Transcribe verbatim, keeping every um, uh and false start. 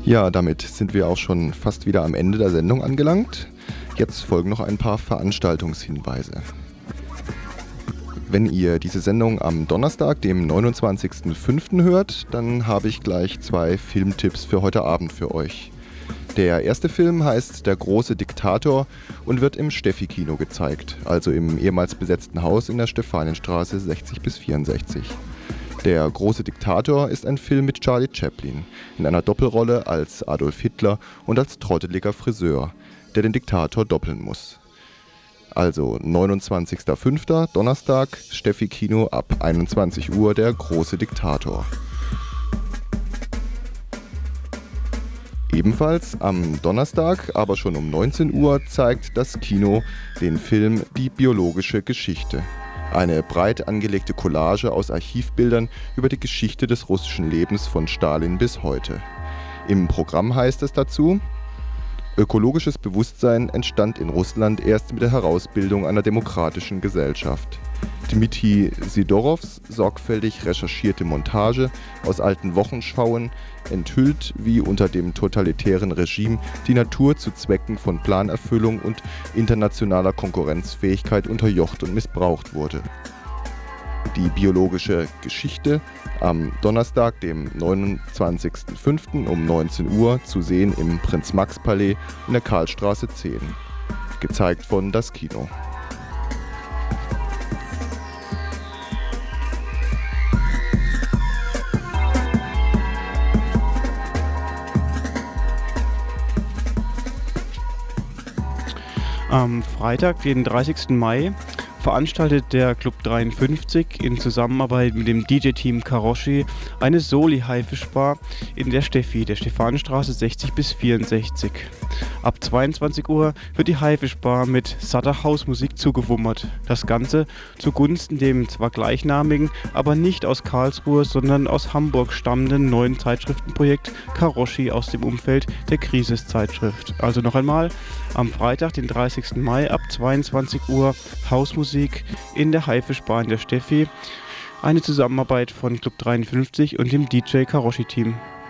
Ja, damit sind wir auch schon fast wieder am Ende der Sendung angelangt. Jetzt folgen noch ein paar Veranstaltungshinweise. Wenn ihr diese Sendung am Donnerstag, dem neunundzwanzigsten fünften hört, dann habe ich gleich zwei Filmtipps für heute Abend für euch. Der erste Film heißt Der große Diktator und wird im Steffi-Kino gezeigt, also im ehemals besetzten Haus in der Stefanienstraße sechzig bis vierundsechzig. Der große Diktator ist ein Film mit Charlie Chaplin in einer Doppelrolle als Adolf Hitler und als trotteliger Friseur, der den Diktator doppeln muss. Also neunundzwanzigsten fünften Donnerstag, Steffi-Kino ab einundzwanzig Uhr, Der große Diktator. Ebenfalls am Donnerstag, aber schon um neunzehn Uhr, zeigt das Kino den Film Die biologische Geschichte. Eine breit angelegte Collage aus Archivbildern über die Geschichte des russischen Lebens von Stalin bis heute. Im Programm heißt es dazu: Ökologisches Bewusstsein entstand in Russland erst mit der Herausbildung einer demokratischen Gesellschaft. Dmitri Sidorows sorgfältig recherchierte Montage aus alten Wochenschauen enthüllt, wie unter dem totalitären Regime die Natur zu Zwecken von Planerfüllung und internationaler Konkurrenzfähigkeit unterjocht und missbraucht wurde. Die biologische Geschichte am Donnerstag, dem neunundzwanzigsten fünften um neunzehn Uhr zu sehen im Prinz-Max-Palais in der Karlstraße zehn. Gezeigt von Das Kino. Am Freitag, den dreißigsten Mai, veranstaltet der Club dreiundfünfzig in Zusammenarbeit mit dem D J-Team Karoshi eine Soli-Haifischbar in der Steffi, der Stefanienstraße sechzig bis vierundsechzig. Ab zweiundzwanzig Uhr wird die Haifischbar mit satter Hausmusik zugewummert. Das Ganze zugunsten dem zwar gleichnamigen, aber nicht aus Karlsruhe, sondern aus Hamburg stammenden neuen Zeitschriftenprojekt Karoshi aus dem Umfeld der Krisis-Zeitschrift. Also noch einmal, am Freitag, den dreißigsten Mai ab zweiundzwanzig Uhr Hausmusik in der Haifischbar in der Steffi. Eine Zusammenarbeit von Club dreiundfünfzig und dem D J Karoshi-Team.